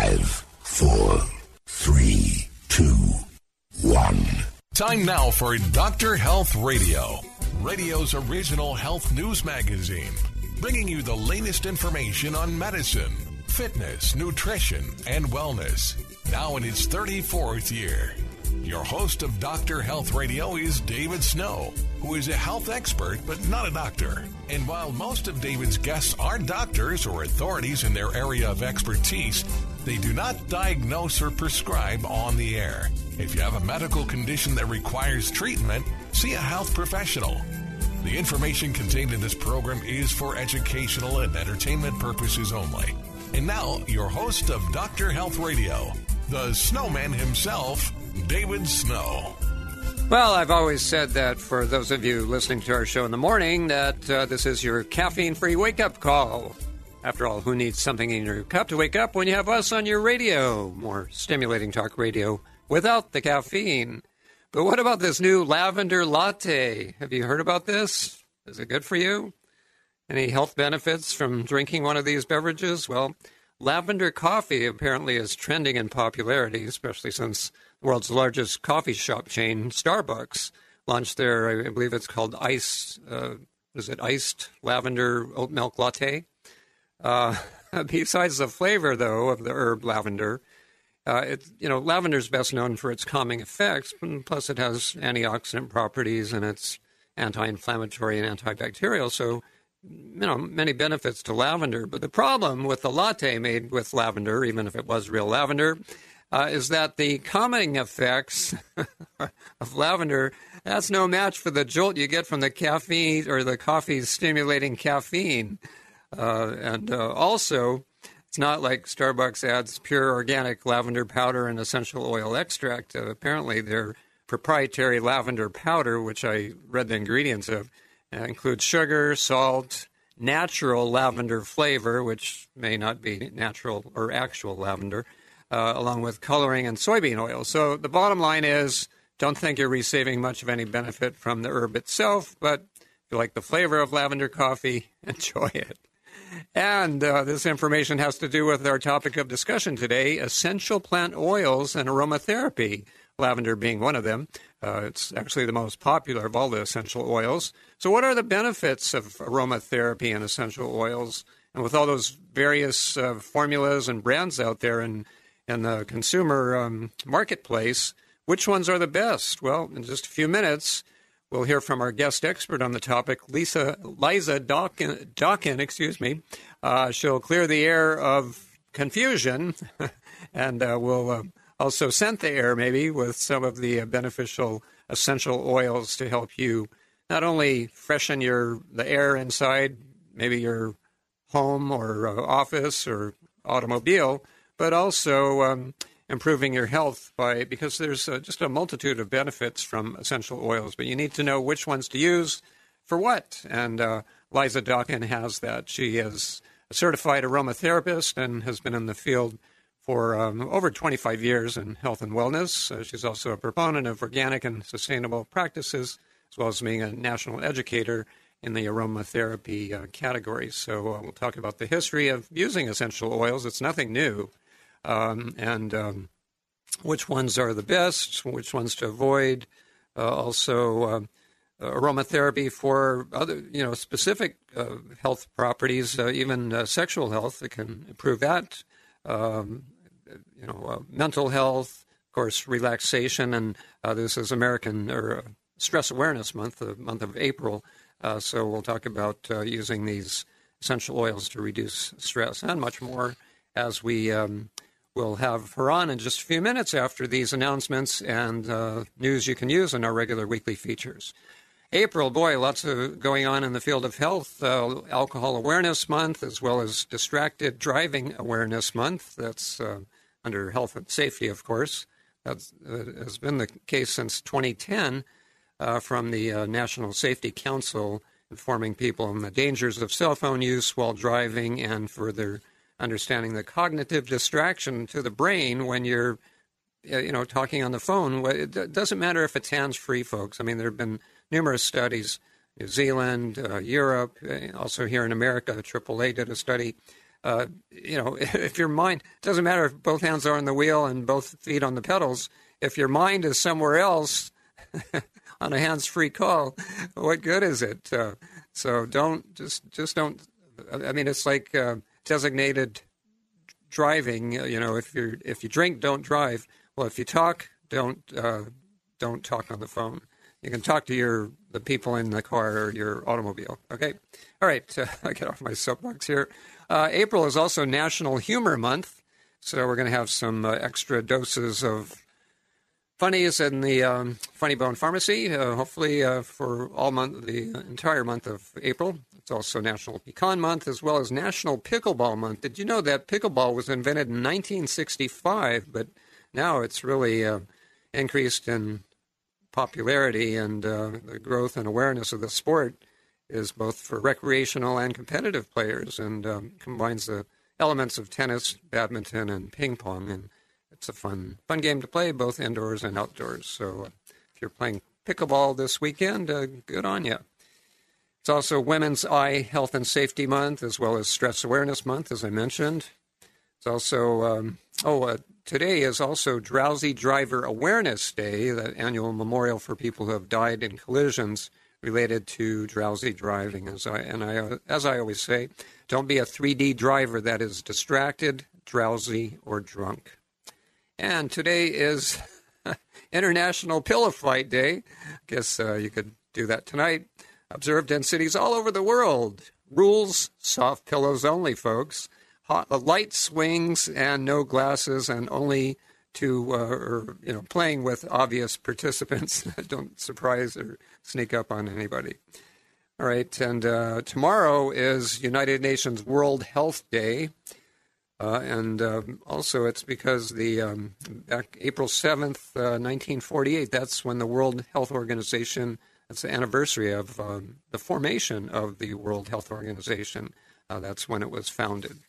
5, 4, 3, 2, 1. Time now for Dr. Health Radio, radio's original health news magazine, bringing you the latest information on medicine, fitness, nutrition, and wellness. Now in its 34th year. Your host of Dr. Health Radio is David Snow, who is a health expert but not a doctor. And while most of David's guests are doctors or authorities in their area of expertise, they do not diagnose or prescribe on the air. If you have a medical condition that requires treatment, see a health professional. The information contained in this program is for educational and entertainment purposes only. And now, your host of Dr. Health Radio, the snowman himself, David Snow. Well, I've always said that for those of you listening to our show in the morning, that this is your caffeine-free wake-up call. After all, who needs something in your cup to wake up when you have us on your radio? More stimulating talk radio without the caffeine. But what about this new lavender latte? Have you heard about this? Is it good for you? Any health benefits from drinking one of these beverages? Well, lavender coffee apparently is trending in popularity, especially since the world's largest coffee shop chain, Starbucks, launched their, I believe it's called iced lavender oat milk latte? Besides the flavor, though, of the herb lavender, lavender's best known for its calming effects, plus it has antioxidant properties and it's anti-inflammatory and antibacterial, so many benefits to lavender. But the problem with the latte made with lavender, even if it was real lavender, is that the calming effects of lavender, that's no match for the jolt you get from the caffeine or the coffee's stimulating caffeine. Also, it's not like Starbucks adds pure organic lavender powder and essential oil extract. Apparently, their proprietary lavender powder, which I read the ingredients of, includes sugar, salt, natural lavender flavor, which may not be natural or actual lavender, along with coloring and soybean oil. So the bottom line is, don't think you're receiving much of any benefit from the herb itself, but if you like the flavor of lavender coffee, enjoy it. And this information has to do with our topic of discussion today, essential plant oils and aromatherapy, lavender being one of them. It's actually the most popular of all the essential oils. So what are the benefits of aromatherapy and essential oils? And with all those various formulas and brands out there in the consumer marketplace, which ones are the best? Well, in just a few minutes, we'll hear from our guest expert on the topic, Liza Dawkin. She'll clear the air of confusion, and we'll also scent the air maybe with some of the beneficial essential oils to help you not only freshen the air inside, maybe your home or office or automobile, but also improving your health because there's just a multitude of benefits from essential oils, but you need to know which ones to use for what. And Liza Dawkin has that. She is a certified aromatherapist and has been in the field for over 25 years in health and wellness. She's also a proponent of organic and sustainable practices, as well as being a national educator in the aromatherapy category. So we'll talk about the history of using essential oils. It's nothing new. And which ones are the best, which ones to avoid. Also, aromatherapy for other, specific health properties, even sexual health. It can improve that. Mental health, of course, relaxation, and this is American Stress Awareness Month, the month of April. So we'll talk about using these essential oils to reduce stress and much more as we we'll have her on in just a few minutes after these announcements and news you can use in our regular weekly features. April, boy, lots of going on in the field of health. Alcohol Awareness Month, as well as Distracted Driving Awareness Month. That's under health and safety, of course. That has been the case since 2010 from the National Safety Council, informing people on the dangers of cell phone use while driving and further understanding the cognitive distraction to the brain when you're, talking on the phone. It doesn't matter if it's hands-free, folks. I mean, there have been numerous studies, New Zealand, Europe, also here in America, the AAA did a study if your mind, doesn't matter if both hands are on the wheel and both feet on the pedals, if your mind is somewhere else on a hands-free call, what good is it? So just don't. I mean, it's like designated driving. If you drink, don't drive. Well, if you talk, don't talk on the phone. You can talk to the people in the car or your automobile. Okay, all right. I get off my soapbox here. April is also National Humor Month, so we're going to have some extra doses of funnies in the Funny Bone Pharmacy, hopefully for the entire month of April. It's also National Pecan Month, as well as National Pickleball Month. Did you know that pickleball was invented in 1965, but now it's really increased in popularity, and the growth and awareness of the sport is both for recreational and competitive players, and combines the elements of tennis, badminton, and ping pong, and it's a fun game to play, both indoors and outdoors. So if you're playing pickleball this weekend, good on you. It's also Women's Eye Health and Safety Month, as well as Stress Awareness Month, as I mentioned. It's also, today is also Drowsy Driver Awareness Day, that annual memorial for people who have died in collisions related to drowsy driving. As I always say, don't be a 3D driver that is distracted, drowsy, or drunk. And today is International Pillow Fight Day. Guess you could do that tonight. Observed in cities all over the world. Rules, soft pillows only, folks. Light swings and no glasses, and only playing with obvious participants. Don't surprise or sneak up on anybody. All right, and tomorrow is United Nations World Health Day. And also it's because back April 7th, 1948, that's when the World Health Organization, that's the anniversary of the formation of the World Health Organization. That's when it was founded.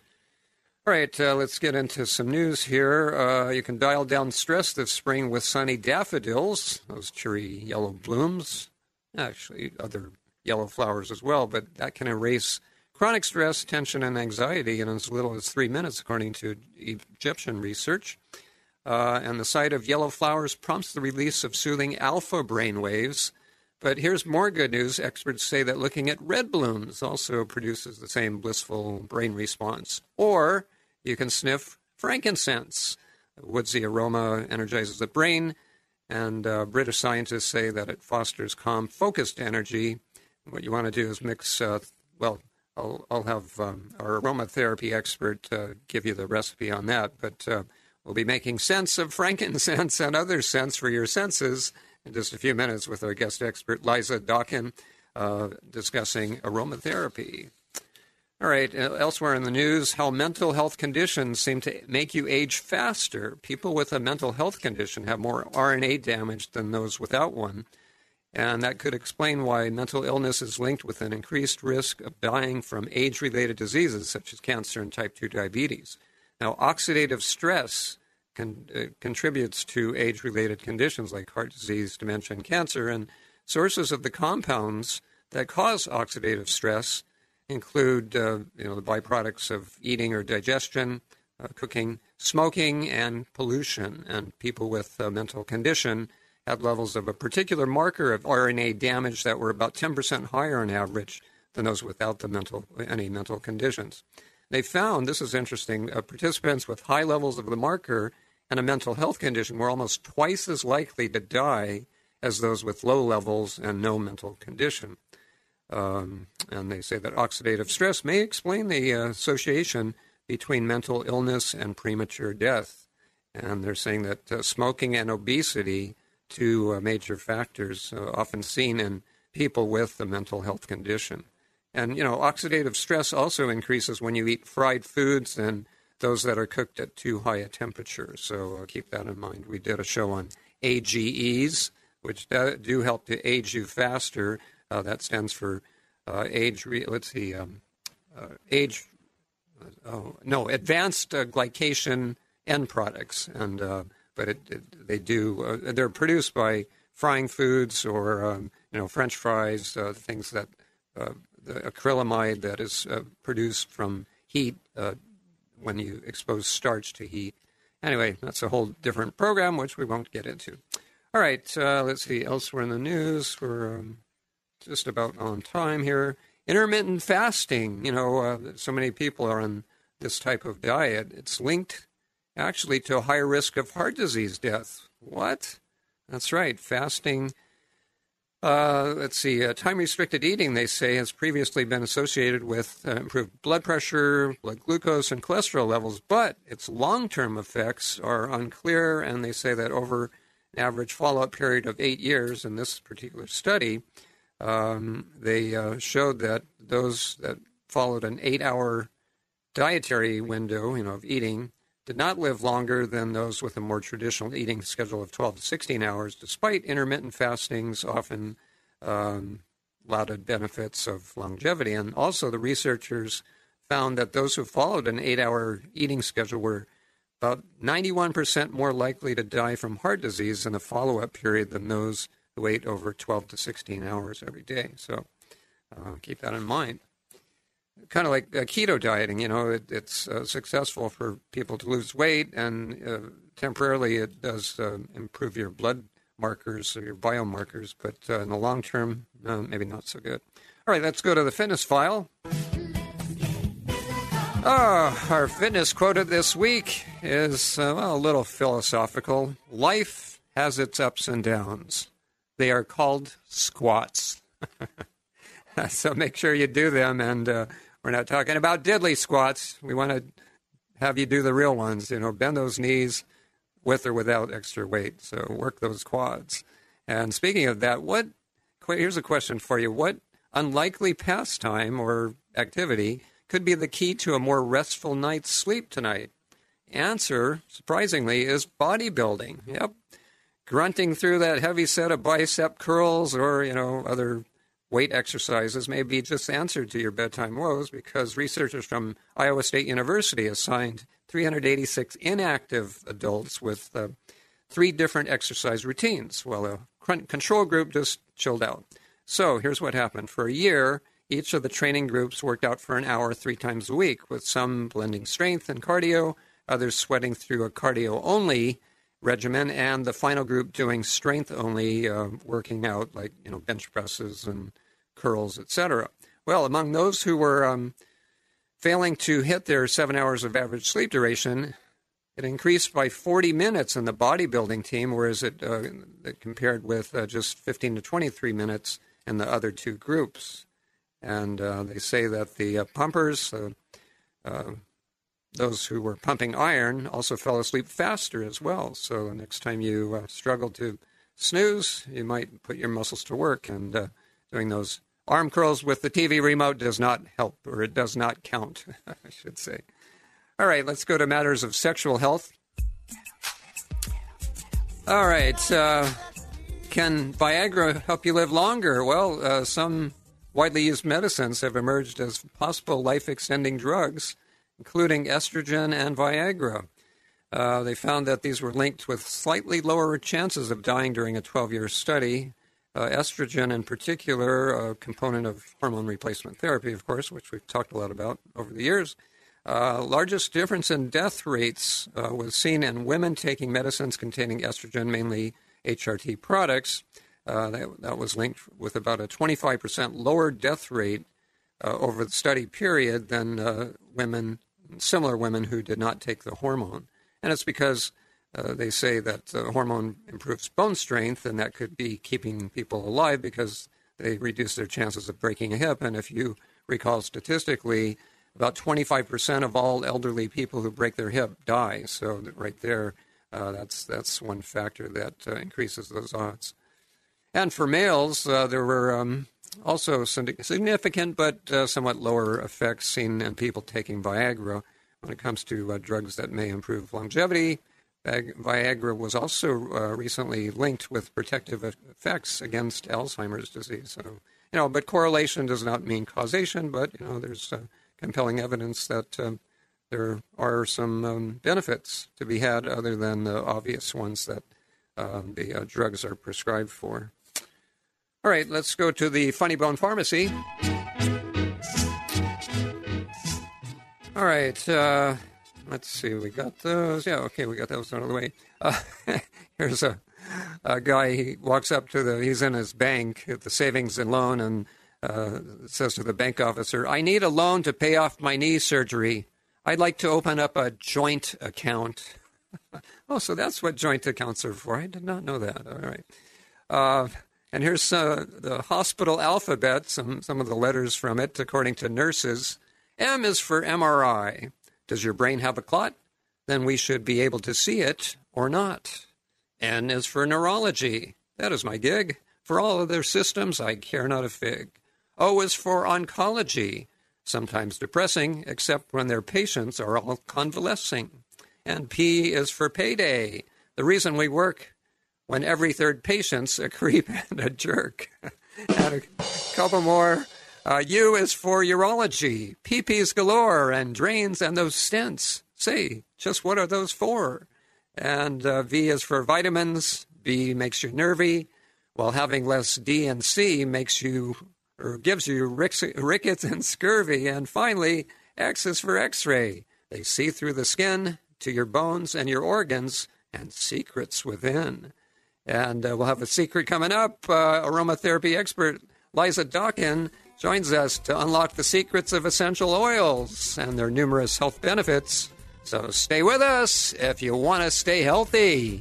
All right, let's get into some news here. You can dial down stress this spring with sunny daffodils, those cheery yellow blooms. Actually, other yellow flowers as well, but that can erase chronic stress, tension, and anxiety in as little as 3 minutes, according to Egyptian research. And the sight of yellow flowers prompts the release of soothing alpha brain waves. But here's more good news. Experts say that looking at red blooms also produces the same blissful brain response. Or you can sniff frankincense. The woodsy aroma energizes the brain, and British scientists say that it fosters calm, focused energy. What you want to do is mix, I'll have our aromatherapy expert give you the recipe on that, but we'll be making sense of frankincense and other scents for your senses in just a few minutes with our guest expert, Liza Dawkin, discussing aromatherapy. All right, elsewhere in the news, how mental health conditions seem to make you age faster. People with a mental health condition have more RNA damage than those without one. And that could explain why mental illness is linked with an increased risk of dying from age-related diseases such as cancer and type 2 diabetes. Now, oxidative stress contributes to age-related conditions like heart disease, dementia, and cancer. And sources of the compounds that cause oxidative stress include, the byproducts of eating or digestion, cooking, smoking, and pollution. And people with a mental condition had levels of a particular marker of RNA damage that were about 10% higher on average than those without any mental conditions. They found, this is interesting, participants with high levels of the marker and a mental health condition were almost twice as likely to die as those with low levels and no mental condition. And they say that oxidative stress may explain the association between mental illness and premature death. And they're saying that smoking and obesity, two major factors often seen in people with a mental health condition. And, oxidative stress also increases when you eat fried foods and those that are cooked at too high a temperature. So keep that in mind. We did a show on AGEs, which do help to age you faster. That stands for advanced glycation end products. And but they're produced by frying foods or, French fries, things that, the acrylamide that is produced from heat when you expose starch to heat. Anyway, that's a whole different program, which we won't get into. All right, let's see. Elsewhere in the news, we're just about on time here. Intermittent fasting. So many people are on this type of diet. It's linked, actually, to a higher risk of heart disease death. What? That's right. Fasting. Time-restricted eating, they say, has previously been associated with improved blood pressure, blood glucose, and cholesterol levels, but its long-term effects are unclear, and they say that over an average follow-up period of 8 years in this particular study, they showed that those that followed an 8-hour dietary window, of eating, did not live longer than those with a more traditional eating schedule of 12 to 16 hours, despite intermittent fasting's often lauded benefits of longevity. And also the researchers found that those who followed an 8-hour eating schedule were about 91% more likely to die from heart disease in a follow-up period than those who ate over 12 to 16 hours every day. So keep that in mind. Kind of like keto dieting, it's successful for people to lose weight, and temporarily it does improve your blood markers or your biomarkers, but in the long term, maybe not so good. All right, let's go to the fitness file. Our fitness quoted this week is a little philosophical. Life has its ups and downs. They are called squats. So make sure you do them, and we're not talking about diddly squats. We want to have you do the real ones, bend those knees with or without extra weight. So work those quads. And speaking of that, here's a question for you. What unlikely pastime or activity could be the key to a more restful night's sleep tonight? Answer, surprisingly, is bodybuilding. Yep. Grunting through that heavy set of bicep curls or, other weight exercises may be just the answer to your bedtime woes, because researchers from Iowa State University assigned 386 inactive adults with 3 different exercise routines, while a control group just chilled out. So here's what happened. For a year, each of the training groups worked out for an hour 3 times a week, with some blending strength and cardio, others sweating through a cardio-only regimen, and the final group doing strength-only working out, like bench presses and curls, etc. Well, among those who were failing to hit their 7 hours of average sleep duration, it increased by 40 minutes in the bodybuilding team, whereas it compared with just 15 to 23 minutes in the other 2 groups. And they say that the pumpers, those who were pumping iron, also fell asleep faster as well. So the next time you struggle to snooze, you might put your muscles to work. And doing those arm curls with the TV remote does not help, or it does not count, I should say. All right, let's go to matters of sexual health. All right, can Viagra help you live longer? Well, some widely used medicines have emerged as possible life-extending drugs, including estrogen and Viagra. They found that these were linked with slightly lower chances of dying during a 12-year study. Estrogen, in particular, a component of hormone replacement therapy, of course, which we've talked a lot about over the years. Largest difference in death rates was seen in women taking medicines containing estrogen, mainly HRT products. That was linked with about a 25% lower death rate over the study period than similar women who did not take the hormone. And it's because they say that the hormone improves bone strength, and that could be keeping people alive because they reduce their chances of breaking a hip. And if you recall statistically, about 25% of all elderly people who break their hip die. So right there, that's one factor that increases those odds. And for males, there were also significant but somewhat lower effects seen in people taking Viagra when it comes to drugs that may improve longevity. Viagra was also recently linked with protective effects against Alzheimer's disease. So, but correlation does not mean causation, but, there's compelling evidence that there are some benefits to be had other than the obvious ones that the drugs are prescribed for. All right, let's go to the Funny Bone Pharmacy. All right. Let's see. We got those. Yeah, okay, we got those out of the way. Here's a guy. He walks up to he's in his bank at the savings and loan, and says to the bank officer, "I need a loan to pay off my knee surgery. I'd like to open up a joint account." Oh, so that's what joint accounts are for. I did not know that. All right. And here's the hospital alphabet, some of the letters from it, according to nurses. M is for MRI. Does your brain have a clot? Then we should be able to see it or not. N is for neurology. That is my gig. For all of their systems, I care not a fig. O is for oncology. Sometimes depressing, except when their patients are all convalescing. And P is for payday. The reason we work when every third patient's a creep and a jerk. And a couple more. U is for urology. PPs galore and drains and those stents. Say, just what are those for? And V is for vitamins. B makes you nervy, while having less D and C makes you, or gives you rickets and scurvy. And finally, X is for X-ray. They see through the skin to your bones and your organs and secrets within. And we'll have a secret coming up. Aromatherapy expert Liza Dawkin joins us to unlock the secrets of essential oils and their numerous health benefits. So stay with us if you want to stay healthy.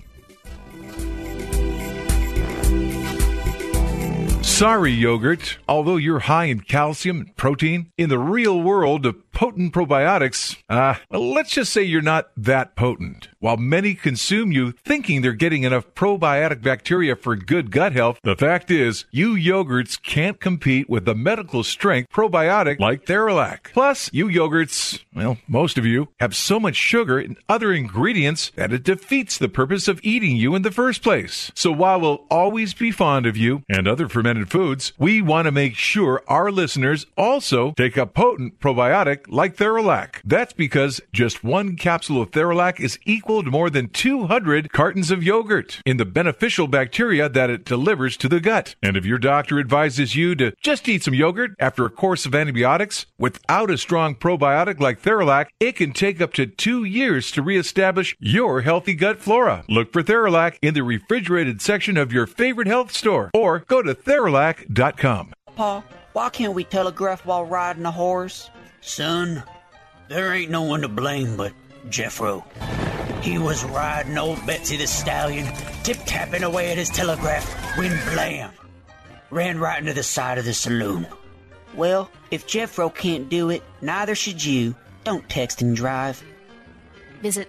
Sorry, yogurt. Although you're high in calcium and protein, in the real world of potent probiotics, let's just say you're not that potent. While many consume you thinking they're getting enough probiotic bacteria for good gut health, the fact is, you yogurts can't compete with the medical strength probiotic like Theralac. Plus, you yogurts, well, most of you, have so much sugar and other ingredients that it defeats the purpose of eating you in the first place. So while we'll always be fond of you and other fermented foods, we want to make sure our listeners also take a potent probiotic like Theralac. That's because just one capsule of Theralac is equal to more than 200 cartons of yogurt in the beneficial bacteria that it delivers to the gut. And if your doctor advises you to just eat some yogurt after a course of antibiotics without a strong probiotic like Theralac, it can take up to 2 years to reestablish your healthy gut flora. Look for Theralac in the refrigerated section of your favorite health store or go to Theralac.com. Pa, why can't we telegraph while riding a horse? Son, there ain't no one to blame but Jeffro. He was riding old Betsy the Stallion, tip-tapping away at his telegraph, when blam! Ran right into the side of the saloon. Well, if Jeffro can't do it, neither should you. Don't text and drive. Visit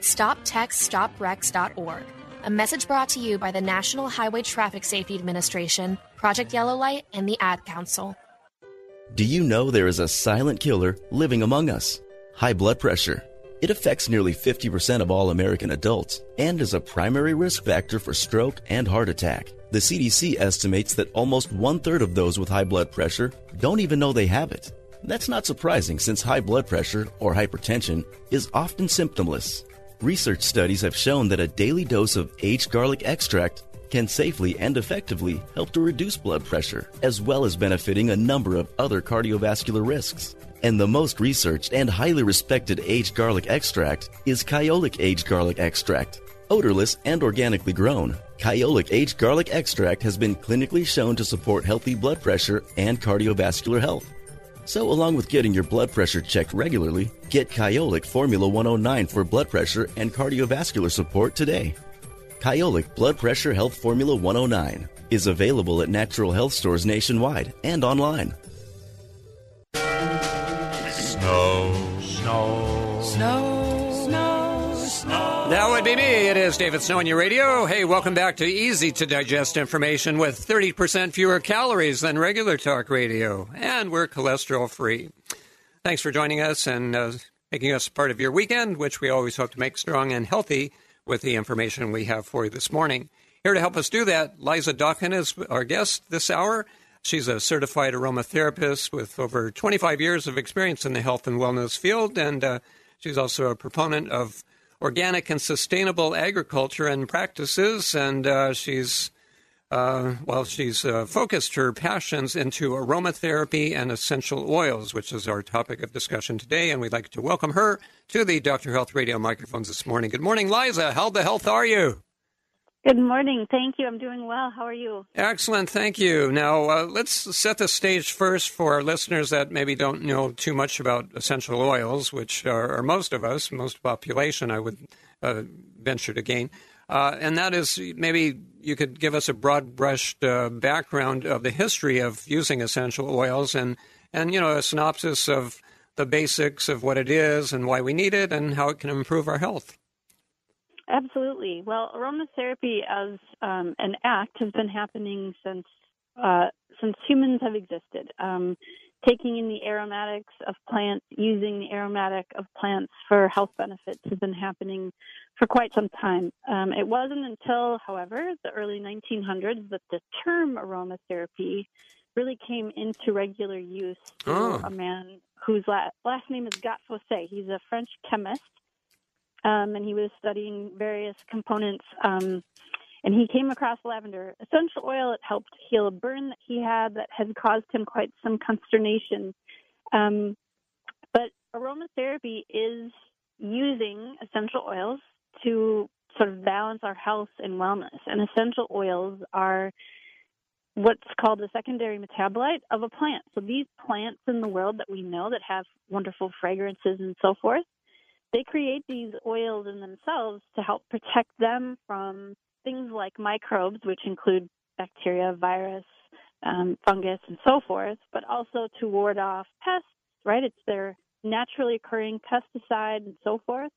StopTextStopWrecks.org. A message brought to you by the National Highway Traffic Safety Administration, Project Yellow Light, and the Ad Council. Do you know there is a silent killer living among us? High blood pressure. It affects nearly 50% of all American adults and is a primary risk factor for stroke and heart attack. The CDC estimates that almost 1/3 of those with high blood pressure don't even know they have it. That's not surprising since high blood pressure, or hypertension, is often symptomless. Research studies have shown that a daily dose of aged garlic extract can safely and effectively help to reduce blood pressure, as well as benefiting a number of other cardiovascular risks. And the most researched and highly respected aged garlic extract is Kyolic Aged Garlic Extract. Odorless and organically grown, Kyolic Aged Garlic Extract has been clinically shown to support healthy blood pressure and cardiovascular health. So along with getting your blood pressure checked regularly, get Kyolic Formula 109 for blood pressure and cardiovascular support today. Kyolic Blood Pressure Health Formula 109 is available at natural health stores nationwide and online. Snow. That would be me. It is David Snow on your radio. Hey, welcome back to Easy to Digest information with 30% fewer calories than regular talk radio. And we're cholesterol free. Thanks for joining us and making us part of your weekend, which we always hope to make strong and healthy with the information we have for you this morning. Here to help us do that, Liza Dawkin is our guest this hour. She's a certified aromatherapist with over 25 years of experience in the health and wellness field, and she's also a proponent of organic and sustainable agriculture and practices, and she's She's focused her passions into aromatherapy and essential oils, which is our topic of discussion today. And we'd like to welcome her to the Dr. Health Radio microphones this morning. Good morning, Liza. How the health are you? Good morning. Thank you. I'm doing well. How are you? Excellent. Thank you. Now, let's set the stage first for our listeners that maybe don't know too much about essential oils, which are most of us, most population, I would venture to gain. And that is, maybe you could give us a broad-brushed background of the history of using essential oils and a synopsis of the basics of what it is and why we need it and how it can improve our health. Absolutely. Well, aromatherapy as an act has been happening since humans have existed. Taking in the aromatics of plants, using the aromatic of plants for health benefits has been happening for quite some time. It wasn't until, however, the early 1900s that the term aromatherapy really came into regular use through a man whose last name is Gat-Fosset. He's a French chemist. And he was studying various components, and he came across lavender essential oil. It helped heal a burn that he had that had caused him quite some consternation. But aromatherapy is using essential oils to sort of balance our health and wellness. And essential oils are what's called a secondary metabolite of a plant. So these plants in the world that we know that have wonderful fragrances and so forth, they create these oils in themselves to help protect them from things like microbes, which include bacteria, virus, fungus, and so forth, but also to ward off pests, right? It's their naturally occurring pesticide and so forth.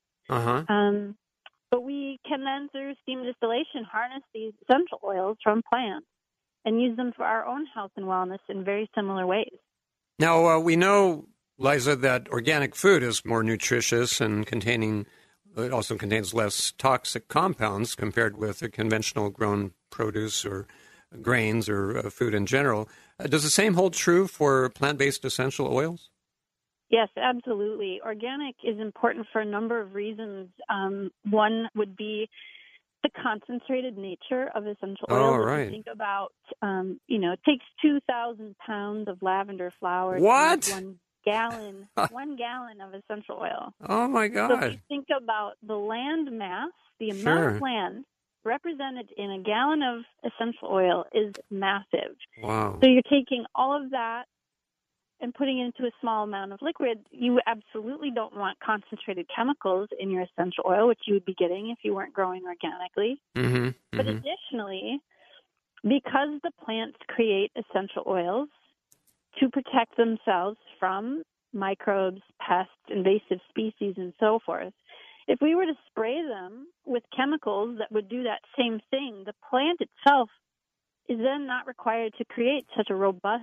But we can then, through steam distillation, harness these essential oils from plants and use them for our own health and wellness in very similar ways. Now, we know, Liza, that organic food is more nutritious and it also contains less toxic compounds compared with a conventional grown produce or grains or food in general. Does the same hold true for plant-based essential oils? Yes, absolutely. Organic is important for a number of reasons. One would be the concentrated nature of essential oils. Right. If you think about, it takes 2,000 pounds of lavender flower What? to make 1 gallon of essential oil. Oh, my God. So if you think about the land mass, the amount of land represented in a gallon of essential oil is massive. Wow. So you're taking all of that and putting it into a small amount of liquid. You absolutely don't want concentrated chemicals in your essential oil, which you would be getting if you weren't growing organically. But additionally, because the plants create essential oils to protect themselves from microbes, pests, invasive species, and so forth, if we were to spray them with chemicals that would do that same thing, the plant itself is then not required to create such a robust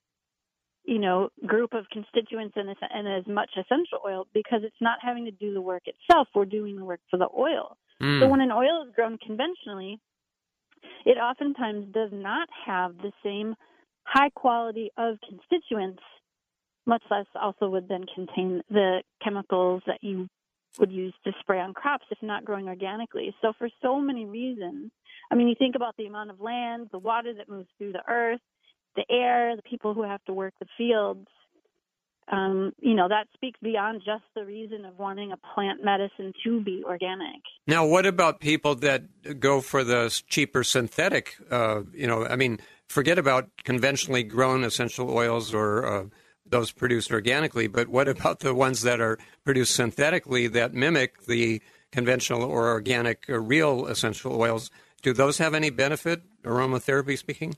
group of constituents and as much essential oil because it's not having to do the work itself. We're doing the work for the oil. So when an oil is grown conventionally, it oftentimes does not have the same high quality of constituents, much less also would then contain the chemicals that you would use to spray on crops if not growing organically. So for so many reasons, you think about the amount of land, the water that moves through the earth, the air, the people who have to work the fields, that speaks beyond just the reason of wanting a plant medicine to be organic. Now, what about people that go for the cheaper synthetic, forget about conventionally grown essential oils or those produced organically, but what about the ones that are produced synthetically that mimic the conventional or organic or real essential oils? Do those have any benefit, aromatherapy speaking?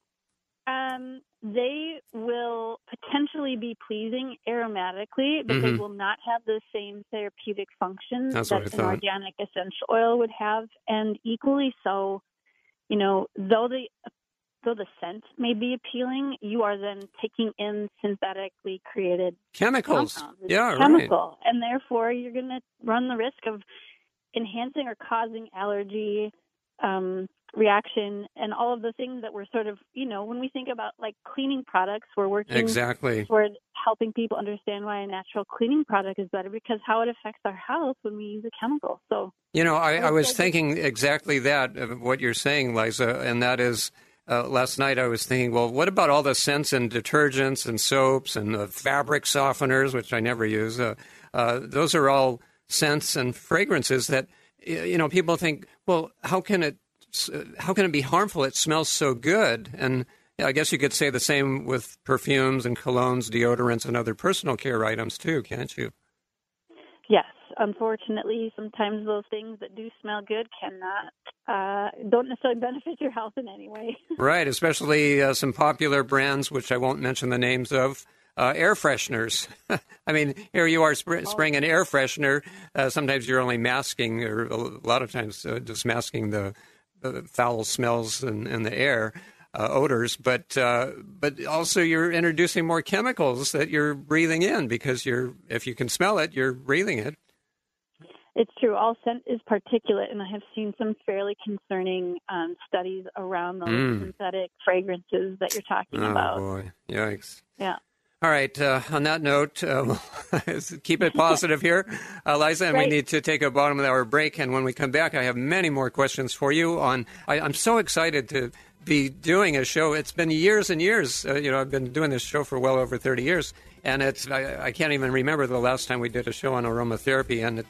They will potentially be pleasing aromatically, but they will not have the same therapeutic function that an organic essential oil would have. And equally so, though the scent may be appealing, you are then taking in synthetically created chemicals. Compounds. Yeah, chemical. Right. And therefore, you're going to run the risk of enhancing or causing allergy, reaction, and all of the things that we're sort of, when we think about like cleaning products, we're working exactly toward helping people understand why a natural cleaning product is better, because how it affects our health when we use a chemical. So, I was thinking exactly that, of what you're saying, Liza, and that is, last night I was thinking, well, what about all the scents and detergents and soaps and the fabric softeners, which I never use? Those are all scents and fragrances that, people think, well, how can it be harmful? It smells so good. And I guess you could say the same with perfumes and colognes, deodorants, and other personal care items too, can't you? Yes. Unfortunately, sometimes those things that do smell good don't necessarily benefit your health in any way. Right, especially some popular brands, which I won't mention the names of, air fresheners. I mean, here you are spraying an air freshener. Sometimes you're only masking, or a lot of times just masking the foul smells in the air, odors. But also you're introducing more chemicals that you're breathing in, because if you can smell it, you're breathing it. It's true. All scent is particulate, and I have seen some fairly concerning studies around those synthetic fragrances that you're talking about. Oh, boy. Yikes. Yeah. All right. On that note, keep it positive here, Liza, and we need to take a bottom of the hour break. And when we come back, I have many more questions for you. I'm so excited to be doing a show. It's been years and years. I've been doing this show for well over 30 years, and I can't even remember the last time we did a show on aromatherapy. And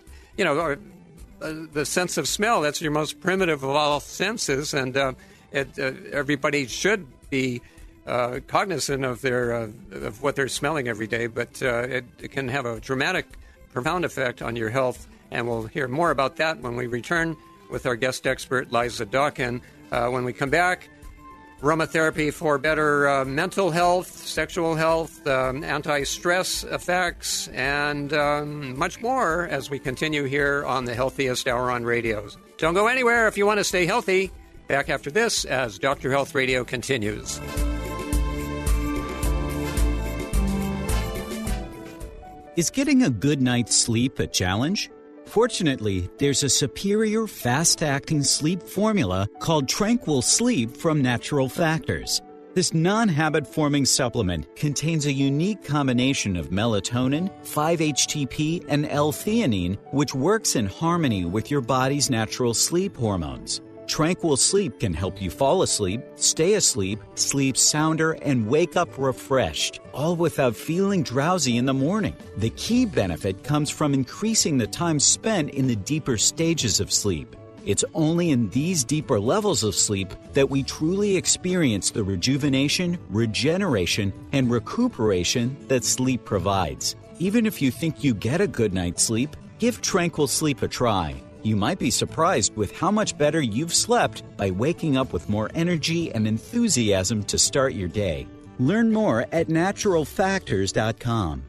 the sense of smell, that's your most primitive of all senses, and everybody should be cognizant of of what they're smelling every day, but it can have a dramatic, profound effect on your health, and we'll hear more about that when we return with our guest expert, Liza Dawkin. When we come back, aromatherapy for better mental health, sexual health, anti-stress effects, and much more as we continue here on the Healthiest Hour on Radios. Don't go anywhere if you want to stay healthy. Back after this as Dr. Health Radio continues. Is getting a good night's sleep a challenge? Fortunately, there's a superior, fast-acting sleep formula called Tranquil Sleep from Natural Factors. This non-habit-forming supplement contains a unique combination of melatonin, 5-HTP, and L-theanine, which works in harmony with your body's natural sleep hormones. Tranquil Sleep can help you fall asleep, stay asleep, sleep sounder, and wake up refreshed, all without feeling drowsy in the morning. The key benefit comes from increasing the time spent in the deeper stages of sleep. It's only in these deeper levels of sleep that we truly experience the rejuvenation, regeneration, and recuperation that sleep provides. Even if you think you get a good night's sleep, give Tranquil Sleep a try. You might be surprised with how much better you've slept by waking up with more energy and enthusiasm to start your day. Learn more at naturalfactors.com.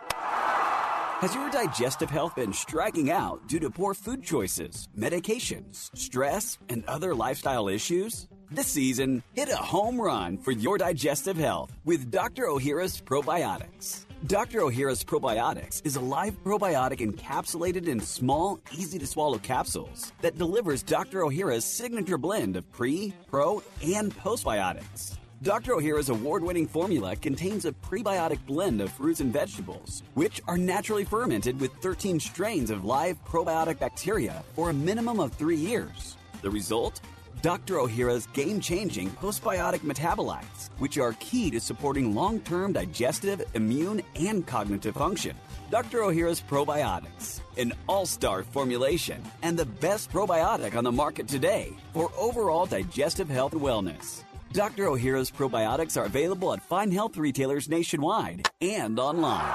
Has your digestive health been striking out due to poor food choices, medications, stress, and other lifestyle issues? This season, hit a home run for your digestive health with Dr. Ohhira's Probiotics. Dr. Ohhira's Probiotics is a live probiotic encapsulated in small, easy-to-swallow capsules that delivers Dr. Ohhira's signature blend of pre, pro, and postbiotics. Dr. Ohhira's award-winning formula contains a prebiotic blend of fruits and vegetables, which are naturally fermented with 13 strains of live probiotic bacteria for a minimum of 3 years. The result? Dr. Ohhira's game-changing postbiotic metabolites, which are key to supporting long-term digestive, immune, and cognitive function. Dr. Ohhira's Probiotics, an all-star formulation and the best probiotic on the market today for overall digestive health and wellness. Dr. Ohhira's Probiotics are available at fine health retailers nationwide and online.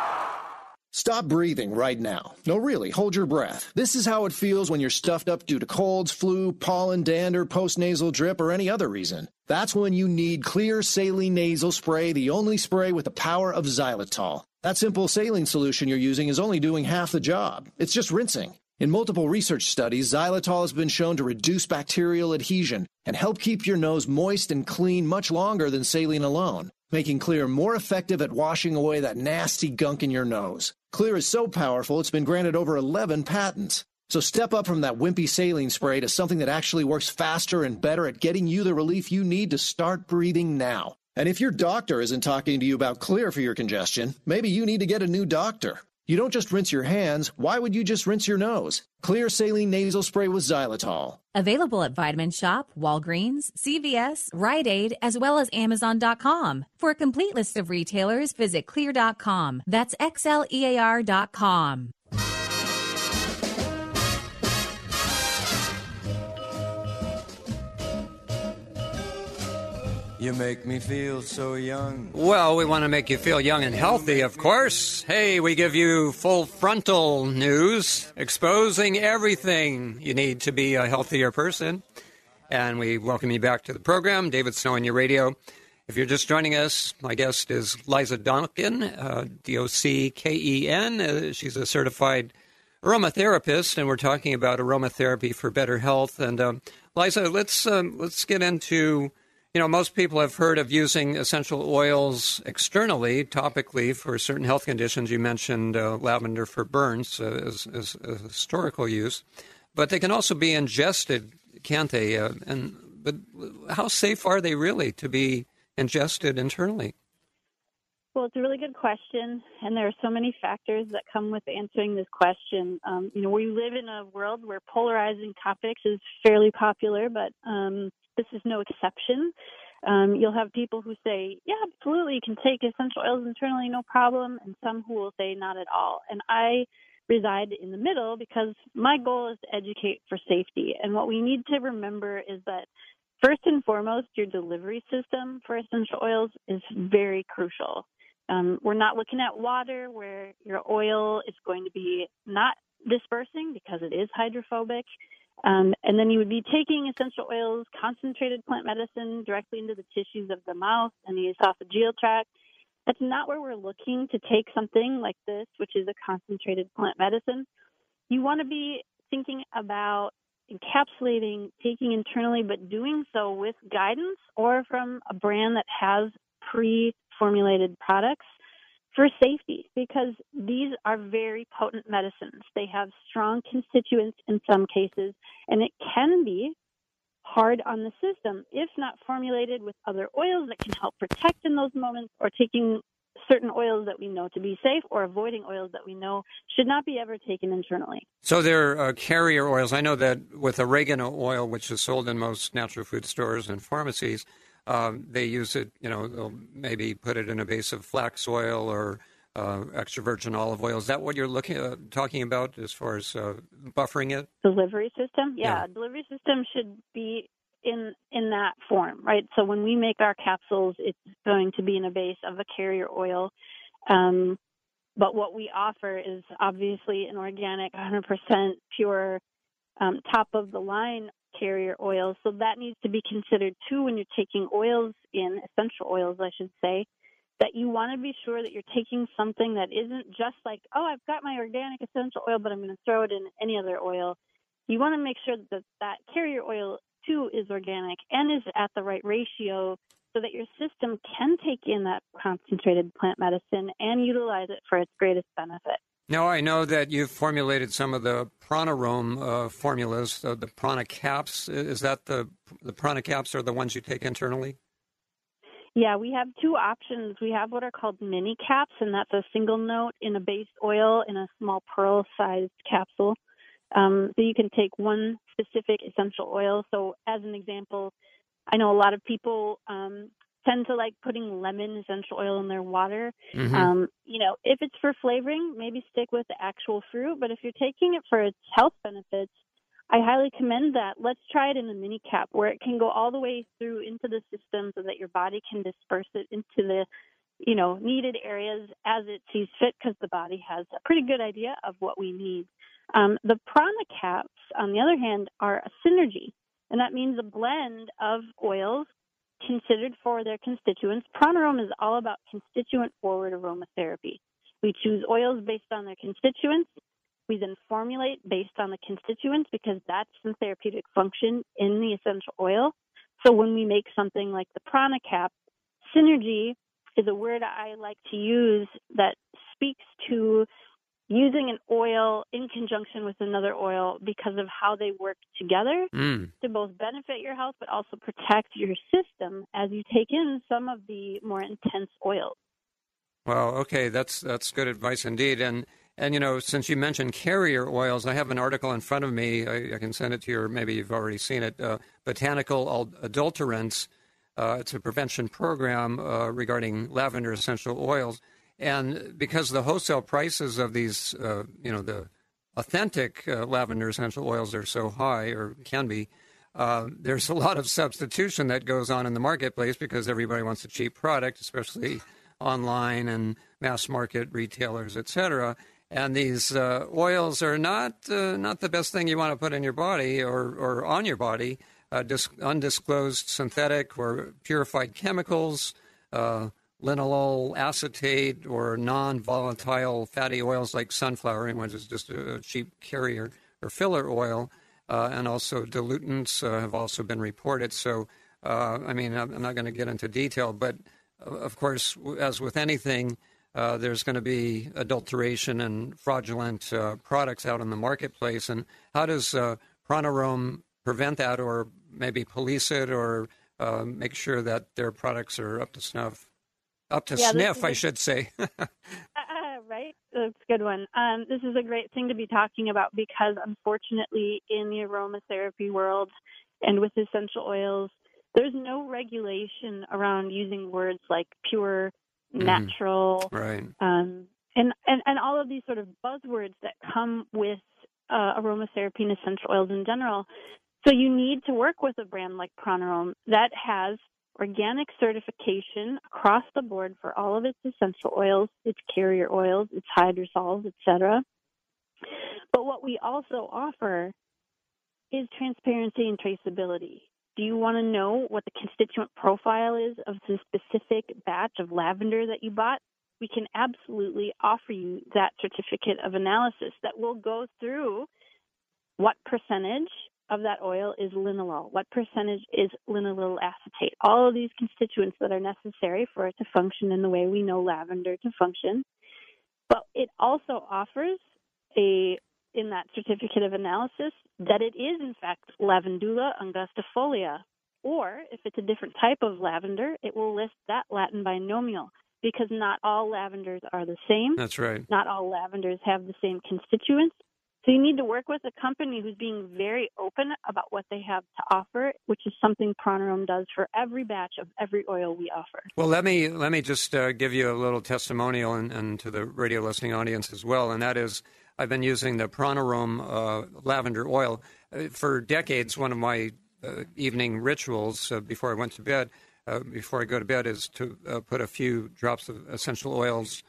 Stop breathing right now. No, really, hold your breath. This is how it feels when you're stuffed up due to colds, flu, pollen, dander, postnasal drip, or any other reason. That's when you need Clear Saline Nasal Spray, the only spray with the power of xylitol. That simple saline solution you're using is only doing half the job. It's just rinsing. In multiple research studies, xylitol has been shown to reduce bacterial adhesion and help keep your nose moist and clean much longer than saline alone, making Clear more effective at washing away that nasty gunk in your nose. Clear is so powerful, it's been granted over 11 patents. So step up from that wimpy saline spray to something that actually works faster and better at getting you the relief you need to start breathing now. And if your doctor isn't talking to you about Clear for your congestion, maybe you need to get a new doctor. You don't just rinse your hands. Why would you just rinse your nose? Clear Saline Nasal Spray with xylitol. Available at Vitamin Shop, Walgreens, CVS, Rite Aid, as well as Amazon.com. For a complete list of retailers, visit Clear.com. That's XLEAR.com. You make me feel so young. Well, we want to make you feel young and healthy, of course. Hey, we give you full frontal news, exposing everything you need to be a healthier person. And we welcome you back to the program, David Snow on your radio. If you're just joining us, my guest is Liza Duncan, D-O-C-K-E-N. She's a certified aromatherapist, and we're talking about aromatherapy for better health. And Liza, let's get into... You know, most people have heard of using essential oils externally, topically, for certain health conditions. You mentioned lavender for burns as a historical use. But they can also be ingested, can't they? But how safe are they really to be ingested internally? Well, it's a really good question, and there are so many factors that come with answering this question. We live in a world where polarizing topics is fairly popular, but this is no exception. You'll have people who say, yeah, absolutely, you can take essential oils internally, no problem, and some who will say not at all. And I reside in the middle because my goal is to educate for safety. And what we need to remember is that first and foremost, your delivery system for essential oils is very crucial. We're not looking at water where your oil is going to be not dispersing because it is hydrophobic. And then you would be taking essential oils, concentrated plant medicine directly into the tissues of the mouth and the esophageal tract. That's not where we're looking to take something like this, which is a concentrated plant medicine. You want to be thinking about encapsulating, taking internally, but doing so with guidance or from a brand that has pre-formulated products for safety, because these are very potent medicines. They have strong constituents in some cases, and it can be hard on the system if not formulated with other oils that can help protect in those moments, or taking certain oils that we know to be safe, or avoiding oils that we know should not be ever taken internally. So there are carrier oils. I know that with oregano oil, which is sold in most natural food stores and pharmacies, they use it, they'll maybe put it in a base of flax oil or extra virgin olive oil. Is that what you're talking about as far as buffering it? Delivery system? Yeah, delivery system should be in that form, right? So when we make our capsules, it's going to be in a base of a carrier oil. But what we offer is obviously an organic, 100% pure, top-of-the-line carrier oils. So that needs to be considered, too, when you're taking oils in, essential oils, I should say, that you want to be sure that you're taking something that isn't just like, oh, I've got my organic essential oil, but I'm going to throw it in any other oil. You want to make sure that carrier oil, too, is organic and is at the right ratio so that your system can take in that concentrated plant medicine and utilize it for its greatest benefit. Now, I know that you've formulated some of the Pranarome formulas, the Prana caps. Is that the Prana caps are the ones you take internally? Yeah, we have two options. We have what are called mini caps, and that's a single note in a base oil in a small pearl-sized capsule. So you can take one specific essential oil. So as an example, I know a lot of people tend to like putting lemon essential oil in their water. Mm-hmm. If it's for flavoring, maybe stick with the actual fruit. But if you're taking it for its health benefits, I highly commend that. Let's try it in a mini cap where it can go all the way through into the system so that your body can disperse it into the, needed areas as it sees fit, because the body has a pretty good idea of what we need. The Prana caps, on the other hand, are a synergy, and that means a blend of oils considered for their constituents. Pranarome is all about constituent-forward aromatherapy. We choose oils based on their constituents. We then formulate based on the constituents because that's the therapeutic function in the essential oil. So when we make something like the Prana cap, synergy is a word I like to use that speaks to using an oil in conjunction with another oil because of how they work together to both benefit your health but also protect your system as you take in some of the more intense oils. Well, okay, that's good advice indeed. And since you mentioned carrier oils, I have an article in front of me. I can send it to you, or maybe you've already seen it. Botanical Adulterants. It's a prevention program regarding lavender essential oils. And because the wholesale prices of these, the authentic lavender essential oils are so high, or can be, there's a lot of substitution that goes on in the marketplace because everybody wants a cheap product, especially online and mass market retailers, etc. And these oils are not the best thing you want to put in your body or on your body. Undisclosed synthetic or purified chemicals, linalool acetate, or non-volatile fatty oils like sunflower, which is just a cheap carrier or filler oil, and also dilutants have also been reported. So, I'm not going to get into detail, but of course, as with anything, there's going to be adulteration and fraudulent products out in the marketplace. And how does Pronarome prevent that, or maybe police it, or make sure that their products are up to snuff? Sniff, I should say. Right? That's a good one. This is a great thing to be talking about because, unfortunately, in the aromatherapy world and with essential oils, there's no regulation around using words like pure, natural, right? And all of these sort of buzzwords that come with aromatherapy and essential oils in general. So you need to work with a brand like Pronarome that has organic certification across the board for all of its essential oils, its carrier oils, its hydrosols, etc. But what we also offer is transparency and traceability. Do you want to know what the constituent profile is of the specific batch of lavender that you bought? We can absolutely offer you that certificate of analysis that will go through what percentage of that oil is linalool, what percentage is linalool acetate, all of these constituents that are necessary for it to function in the way we know lavender to function. But it also offers in that certificate of analysis that it is, in fact, Lavandula angustifolia, or if it's a different type of lavender, it will list that Latin binomial, because not all lavenders are the same. That's right. Not all lavenders have the same constituents. So you need to work with a company who's being very open about what they have to offer, which is something Pronarome does for every batch of every oil we offer. Well, let me just give you a little testimonial and to the radio listening audience as well, and that is I've been using the Pronarome lavender oil for decades. One of my evening rituals before I went to bed, before I go to bed, is to put a few drops of essential oils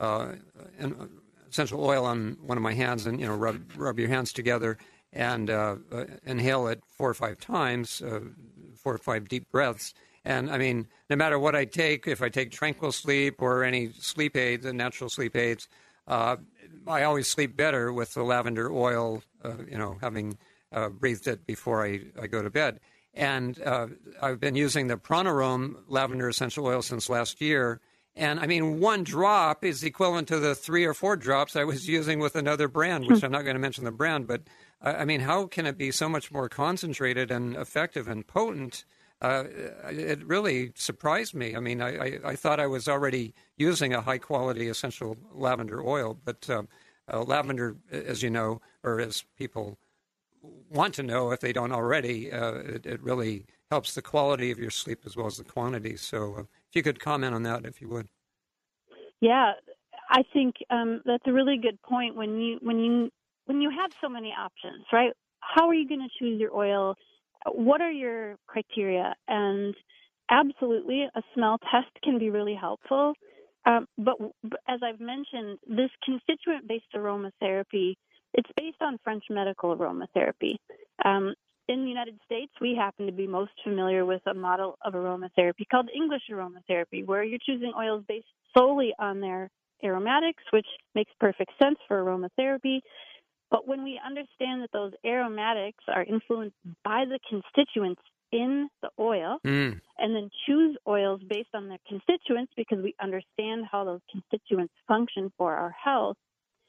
essential oil on one of my hands, and rub your hands together and inhale it 4 or 5 times, 4 or 5 deep breaths. And I mean, no matter what I take, if I take Tranquil Sleep or any sleep aids, the natural sleep aids, I always sleep better with the lavender oil, having breathed it before I go to bed. And I've been using the Pronarome lavender essential oil since last year. And, I mean, 1 drop is equivalent to the 3 or 4 drops I was using with another brand, which I'm not going to mention the brand. But, I mean, how can it be so much more concentrated and effective and potent? It really surprised me. I mean, I thought I was already using a high-quality essential lavender oil. But lavender, as you know, or as people want to know if they don't already, it really helps the quality of your sleep as well as the quantity. So if you could comment on that, if you would. Yeah, I think that's a really good point. When you have so many options, right? How are you going to choose your oil? What are your criteria? And absolutely, a smell test can be really helpful. But as I've mentioned, this constituent-based aromatherapy, it's based on French medical aromatherapy. In the United States, we happen to be most familiar with a model of aromatherapy called English aromatherapy, where you're choosing oils based solely on their aromatics, which makes perfect sense for aromatherapy. But when we understand that those aromatics are influenced by the constituents in the oil, and then choose oils based on their constituents because we understand how those constituents function for our health,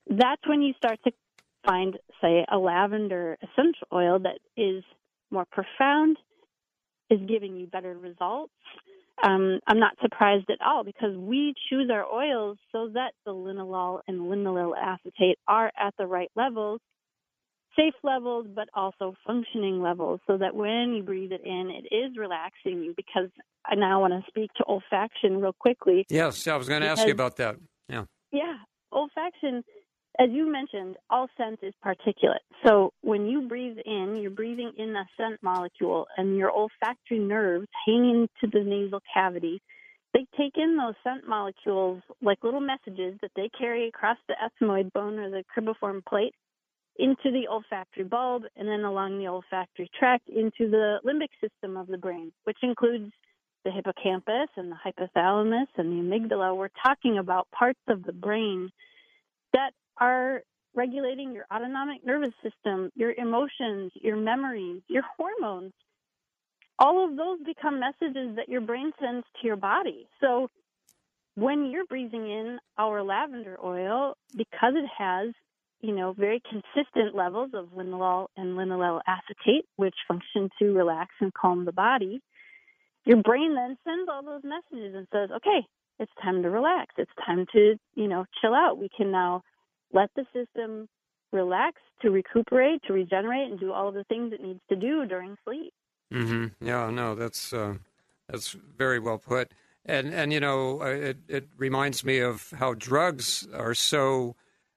that's when you start to find, say, a lavender essential oil that is more profound, is giving you better results. I'm not surprised at all because we choose our oils so that the linalool and linalool acetate are at the right levels, safe levels, but also functioning levels, so that when you breathe it in, it is relaxing you. Because I now want to speak to olfaction real quickly. Yes, I was going to ask you about that. Yeah. Yeah, olfaction, as you mentioned, all scent is particulate. So when you breathe in, you're breathing in a scent molecule, and your olfactory nerves hanging to the nasal cavity, they take in those scent molecules like little messages that they carry across the ethmoid bone or the cribriform plate into the olfactory bulb, and then along the olfactory tract into the limbic system of the brain, which includes the hippocampus and the hypothalamus and the amygdala. We're talking about parts of the brain that are regulating your autonomic nervous system, your emotions, your memories, your hormones. All of those become messages that your brain sends to your body. So when you're breathing in our lavender oil, because it has, very consistent levels of linalool and linalool acetate, which function to relax and calm the body, your brain then sends all those messages and says, okay, it's time to relax. It's time to, chill out. We can now let the system relax to recuperate, to regenerate, and do all of the things it needs to do during sleep. Mm-hmm. Yeah, no, that's very well put. And it reminds me of how drugs are so,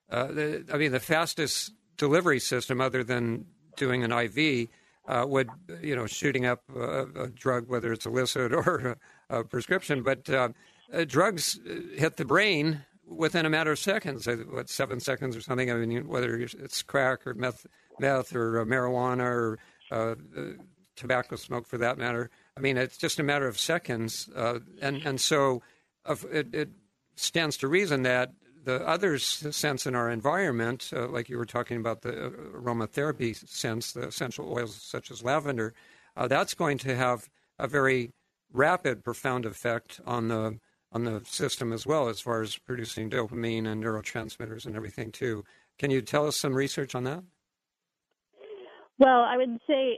the fastest delivery system other than doing an IV would, shooting up a drug, whether it's illicit or a prescription, but drugs hit the brain within a matter of seconds, 7 seconds or something. I mean, whether it's crack or meth or marijuana or tobacco smoke for that matter. I mean, it's just a matter of seconds. And so it stands to reason that the other scents in our environment, like you were talking about the aromatherapy scents, the essential oils such as lavender, that's going to have a very rapid, profound effect on the system as well, as far as producing dopamine and neurotransmitters and everything too. Can you tell us some research on that? Well, I would say,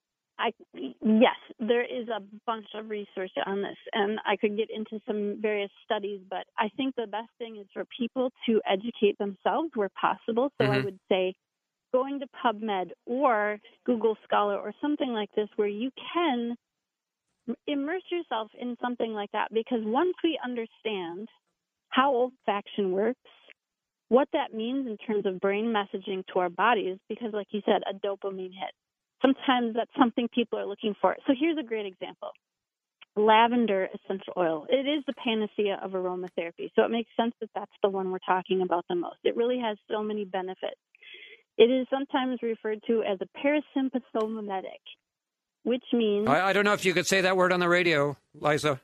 yes, there is a bunch of research on this, and I could get into some various studies, but I think the best thing is for people to educate themselves where possible. So I would say going to PubMed or Google Scholar or something like this where you can immerse yourself in something like that, because once we understand how olfaction works, what that means in terms of brain messaging to our bodies, because like you said, a dopamine hit, sometimes that's something people are looking for. So here's a great example. Lavender essential oil. It is the panacea of aromatherapy, so it makes sense that that's the one we're talking about the most. It really has so many benefits. It is sometimes referred to as a parasympathomimic, which means... I don't know if you could say that word on the radio, Liza.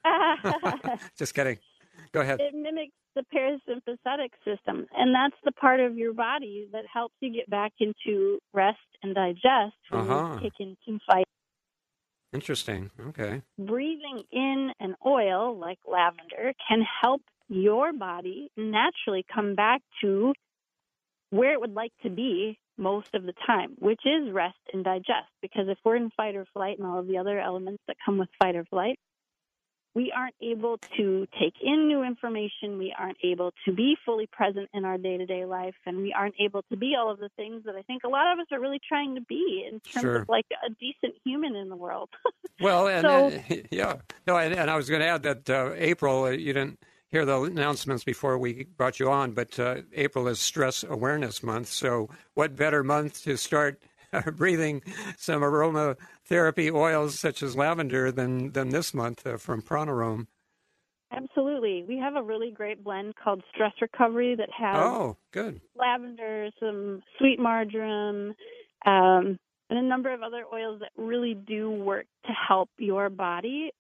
Just kidding. Go ahead. It mimics the parasympathetic system, and that's the part of your body that helps you get back into rest and digest when you kick into fight. Interesting. Okay. Breathing in an oil like lavender can help your body naturally come back to where it would like to be most of the time, which is rest and digest. Because if we're in fight or flight and all of the other elements that come with fight or flight, we aren't able to take in new information. We aren't able to be fully present in our day-to-day life, and we aren't able to be all of the things that I think a lot of us are really trying to be in terms of like a decent human in the world. Well, and yeah. No, and I was going to add that April, you didn't hear the announcements before we brought you on, but April is Stress Awareness Month. So what better month to start breathing some aromatherapy oils such as lavender than this month from Pronarome? Absolutely. We have a really great blend called Stress Recovery that has good lavender, some sweet marjoram, and a number of other oils that really do work to help your body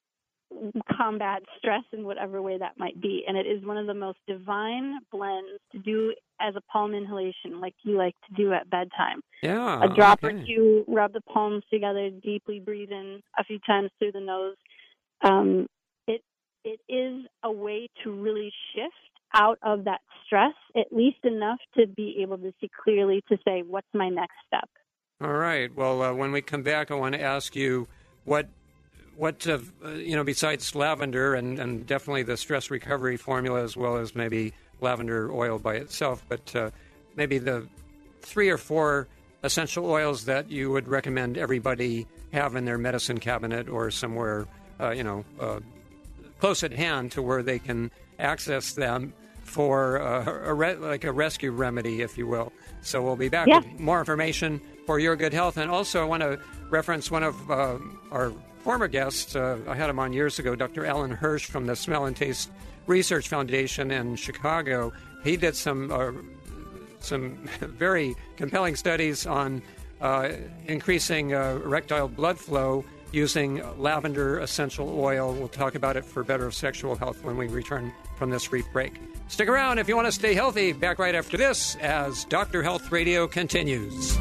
combat stress in whatever way that might be. And it is one of the most divine blends to do as a palm inhalation, like you like to do at bedtime. Yeah. A drop or two, rub the palms together, deeply breathe in a few times through the nose. It is a way to really shift out of that stress, at least enough to be able to see clearly to say, what's my next step? All right. Well, when we come back, I want to ask you what besides lavender and definitely the stress recovery formula, as well as maybe lavender oil by itself, but maybe the 3 or 4 essential oils that you would recommend everybody have in their medicine cabinet or somewhere, close at hand to where they can access them for a rescue remedy, if you will. So we'll be back with more information for your good health. And also I want to reference one of our former guests. I had him on years ago, Dr. Alan Hirsch from the Smell and Taste Research Foundation in Chicago. He did some very compelling studies on increasing erectile blood flow using lavender essential oil. We'll talk about it for better sexual health when we return from this brief break. Stick around if you want to stay healthy. Back right after this as Dr. Health Radio continues.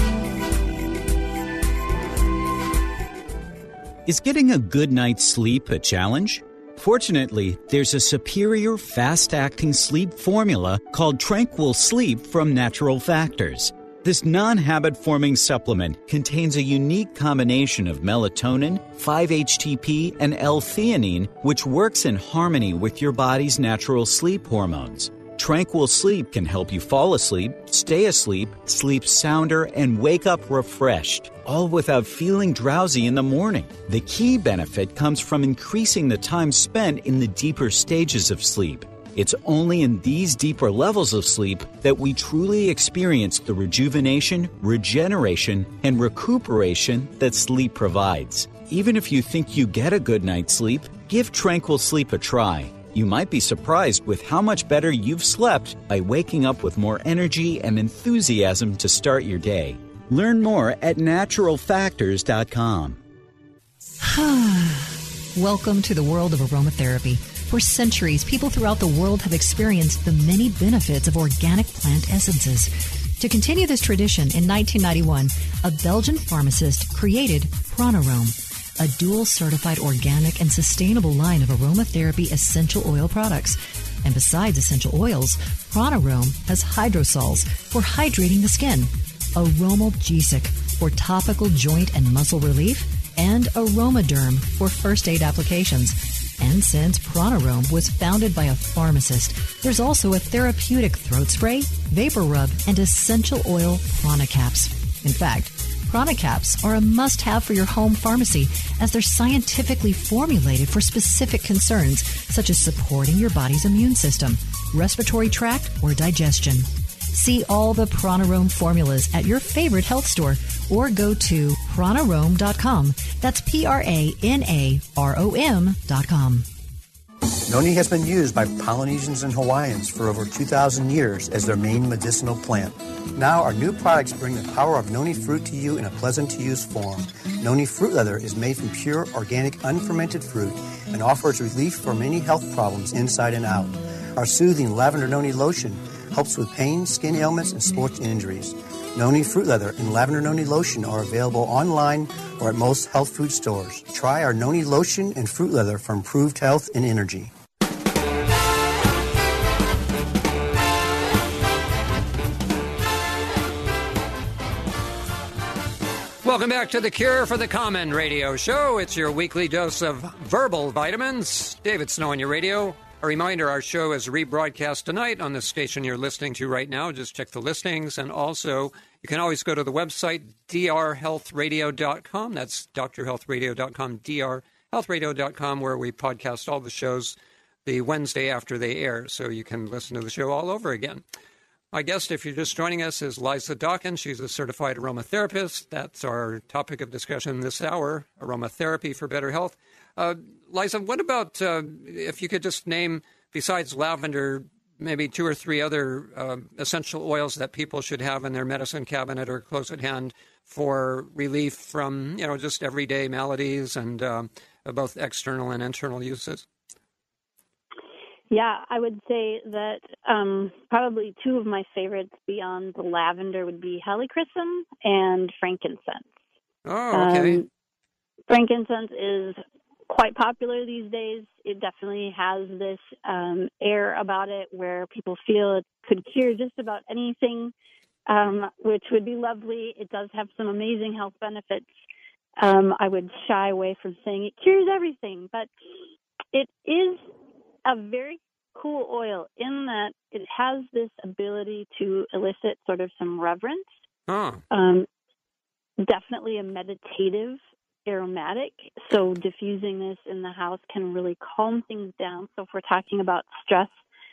Is getting a good night's sleep a challenge? Fortunately, there's a superior fast-acting sleep formula called Tranquil Sleep from Natural Factors. This non-habit-forming supplement contains a unique combination of melatonin, 5-HTP, and L-theanine, which works in harmony with your body's natural sleep hormones. Tranquil Sleep can help you fall asleep, stay asleep, sleep sounder, and wake up refreshed, all without feeling drowsy in the morning. The key benefit comes from increasing the time spent in the deeper stages of sleep. It's only in these deeper levels of sleep that we truly experience the rejuvenation, regeneration, and recuperation that sleep provides. Even if you think you get a good night's sleep, give Tranquil Sleep a try. You might be surprised with how much better you've slept by waking up with more energy and enthusiasm to start your day. Learn more at naturalfactors.com. Welcome to the world of aromatherapy. For centuries, people throughout the world have experienced the many benefits of organic plant essences. To continue this tradition, in 1991, a Belgian pharmacist created Pronarome, a dual-certified organic and sustainable line of aromatherapy essential oil products. And besides essential oils, Pronarome has hydrosols for hydrating the skin, Aromalgesic for topical joint and muscle relief, and Aromaderm for first aid applications. And since Pronarome was founded by a pharmacist, there's also a therapeutic throat spray, vapor rub, and essential oil Pranacaps. In fact, Pranacaps are a must-have for your home pharmacy as they're scientifically formulated for specific concerns such as supporting your body's immune system, respiratory tract, or digestion. See all the Pronarome formulas at your favorite health store or go to Pronarome.com. That's Pranarom.com. Noni has been used by Polynesians and Hawaiians for over 2,000 years as their main medicinal plant. Now our new products bring the power of noni fruit to you in a pleasant-to-use form. Noni Fruit Leather is made from pure, organic, unfermented fruit and offers relief for many health problems inside and out. Our soothing Lavender Noni Lotion helps with pain, skin ailments, and sports injuries. Noni Fruit Leather and Lavender Noni Lotion are available online or at most health food stores. Try our Noni Lotion and Fruit Leather for improved health and energy. Welcome back to the Cure for the Common radio show. It's your weekly dose of verbal vitamins. David Snow on your radio. A reminder, our show is rebroadcast tonight on the station you're listening to right now. Just check the listings. And also, you can always go to the website, drhealthradio.com. That's drhealthradio.com, drhealthradio.com, where we podcast all the shows the Wednesday after they air. So you can listen to the show all over again. My guest, if you're just joining us, is Liza Dawkins. She's a certified aromatherapist. That's our topic of discussion this hour, aromatherapy for better health. Liza, what about if you could just name, besides lavender, maybe 2 or 3 other essential oils that people should have in their medicine cabinet or close at hand for relief from, just everyday maladies and both external and internal uses? Yeah, I would say that probably 2 of my favorites beyond the lavender would be helichrysum and frankincense. Oh, okay. Frankincense is quite popular these days. It definitely has this air about it where people feel it could cure just about anything, which would be lovely. It does have some amazing health benefits. I would shy away from saying it cures everything, but it is a very cool oil in that it has this ability to elicit sort of some reverence. Definitely a meditative aromatic, so diffusing this in the house can really calm things down. So if we're talking about stress,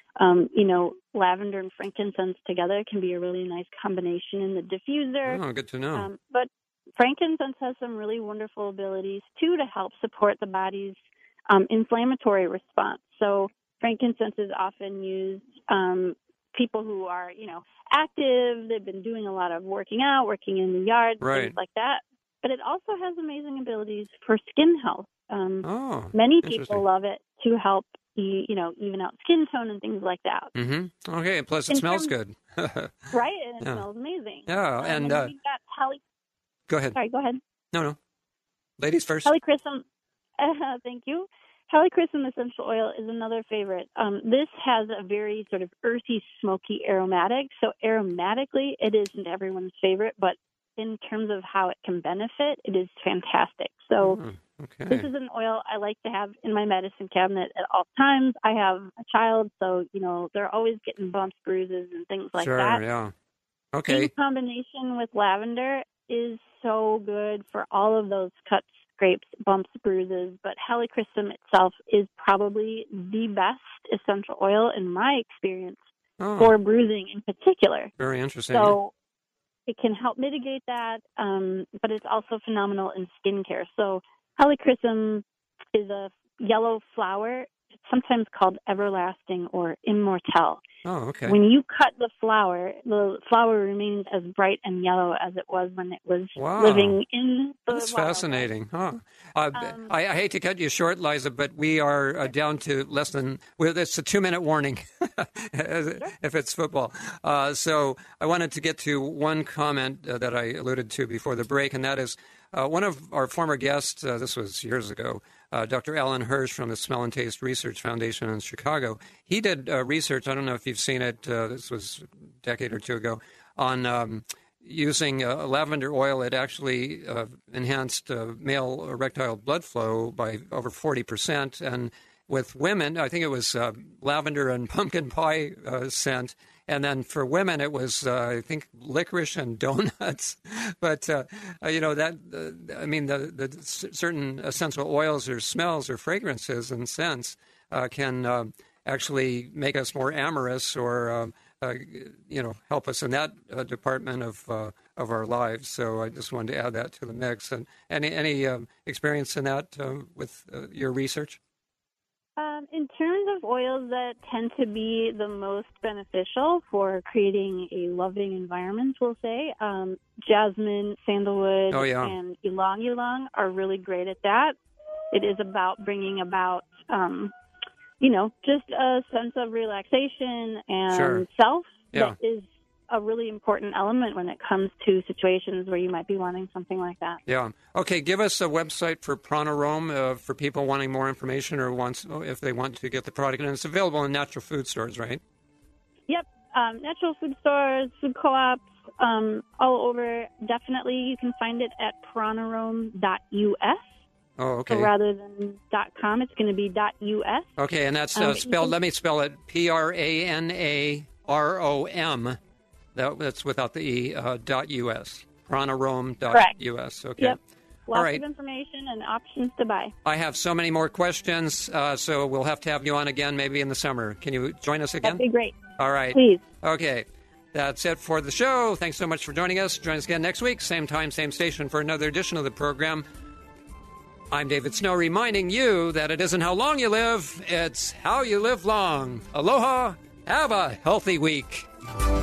lavender and frankincense together can be a really nice combination in the diffuser. Oh, good to know. But frankincense has some really wonderful abilities, too, to help support the body's inflammatory response. So frankincense is often used, people who are, active, they've been doing a lot of working out, working in the yard, things like that. But it also has amazing abilities for skin health. Many people love it to help, even out skin tone and things like that. Mm-hmm. Okay, and plus it smells good. Right, and it smells amazing. Yeah, and we've got Go ahead. Sorry, go ahead. No. Ladies first. Helichrysum, thank you. Helichrysum essential oil is another favorite. This has a very sort of earthy, smoky aromatic. So aromatically, it isn't everyone's favorite, but in terms of how it can benefit, it is fantastic. So this is an oil I like to have in my medicine cabinet at all times. I have a child, so, they're always getting bumps, bruises, and things like that. Sure, yeah. Okay. In combination with lavender is so good for all of those cuts, scrapes, bumps, bruises, but helichrysum itself is probably the best essential oil in my experience for bruising in particular. Very interesting. So it can help mitigate that, but it's also phenomenal in skincare. So helichrysum is a yellow flower. It's sometimes called everlasting or immortelle. Oh, okay. When you cut the flower remains as bright and yellow as it was when it was living in the That's flower. fascinating. I hate to cut you short, Liza, but we are down to less than, it's a 2-minute warning if it's football. So I wanted to get to one comment that I alluded to before the break, and that is one of our former guests, this was years ago, Dr. Alan Hirsch from the Smell and Taste Research Foundation in Chicago. He did research, I don't know if you've seen it, this was a decade or two ago, on using lavender oil. It actually enhanced male erectile blood flow by over 40%. And with women, I think it was lavender and pumpkin pie scent. And then for women, it was, I think, licorice and donuts. But, the certain essential oils or smells or fragrances and scents can actually make us more amorous or, help us in that department of our lives. So I just wanted to add that to the mix. And any experience in that with your research? In terms of oils that tend to be the most beneficial for creating a loving environment, we'll say, jasmine, sandalwood, and ylang ylang are really great at that. It is about bringing about, just a sense of relaxation and self that is a really important element when it comes to situations where you might be wanting something like that. Yeah. Okay, give us a website for Pranarome for people wanting more information or if they want to get the product. And it's available in natural food stores, right? Yep. Natural food stores, food co-ops, all over. Definitely you can find it at pranarome.us. Oh, okay. So rather than .com, it's going to be .us. Okay, and that's spelled, let me spell it, Pranarome. That's without the E, .us. Pranarome.us. Okay. Yep. All right. Lots of information and options to buy. I have so many more questions, so we'll have to have you on again maybe in the summer. Can you join us again? That'd be great. All right. Please. Okay. That's it for the show. Thanks so much for joining us. Join us again next week, same time, same station, for another edition of the program. I'm David Snow, reminding you that it isn't how long you live, it's how you live long. Aloha. Have a healthy week.